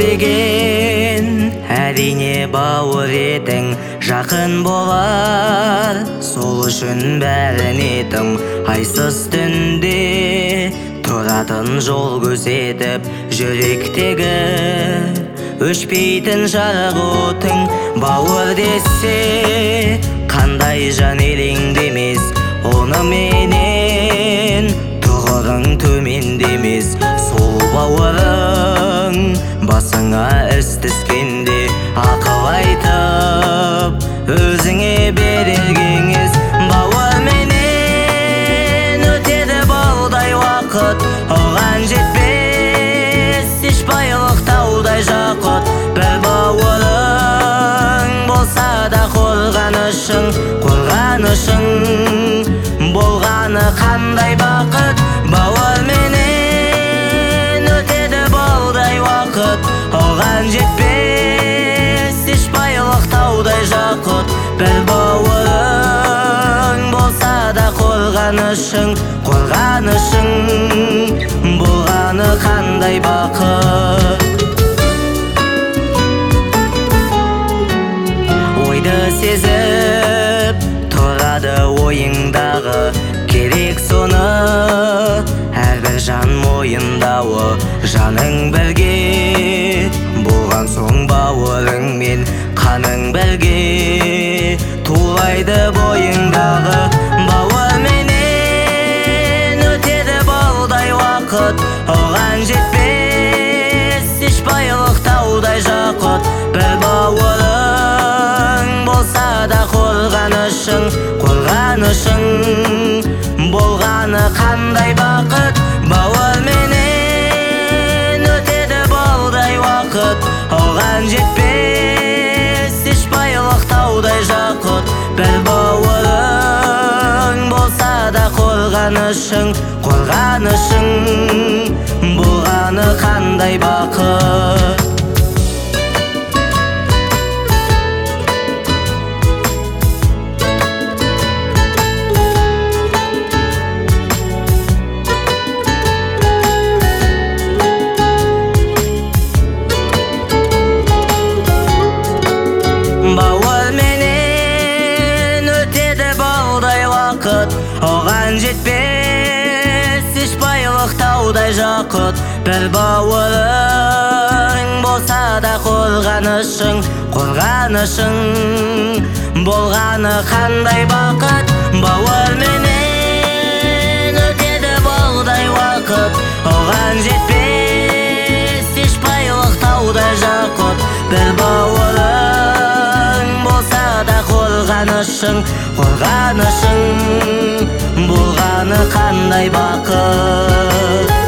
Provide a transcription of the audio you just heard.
деген әрине бауыр едің жақын болар. Сол үшін бәріне тым айсыз түнде тұратын жол көрсетіп жүректегі өшпейтін жарық отың бауыр десе қандай жан елеңдемес оны менен тұғырың төмендемес. Сол бауырың басыңа іс түскенде ақыл айтып өзіңе берер кеңес. Бауыр менен өтеді балдай уақыт, оған жетпес еш байлық таудай жақұт. Бір бауырың болса да қорғанышың болғаны қандай бақыт. Бауыр менен өтеді балдай уақыт, оған жетпес еш байлық таудай жақұт. Бір бауырың болса да қорғанышың болғаны қандай бақыт. Ойды сезіп тұрады ойыңдағы керек соны, әрбір жан мойындауы жаның бірге болған соң бауырыңмен қаның бірге тулайды бойыңдағы. Бауыр менен өтеді балдай уақыт, оған жетпес еш байлық таудай жақұт. Бір бауырың болса да қорғанышың болғаны қандай бақыт. Бауыр менен өтеді балдай уақыт, оған жетпес еш байлық таудай жақұт. Бір бауырың болса да қорғанышың болғаны қандай бақыт. Бауыр менен өтеді балдай уақыт, оған жетпес еш байлық таудай жақұт. Бір бауырың болса да қорғанышың болғаны қандай бақыт. Бауыр менен өтеді балдай уақыт, оған жетпес еш байлық таудай жақұт. Бір бауырың болса да қорғанышың болғаны қандай бақыт.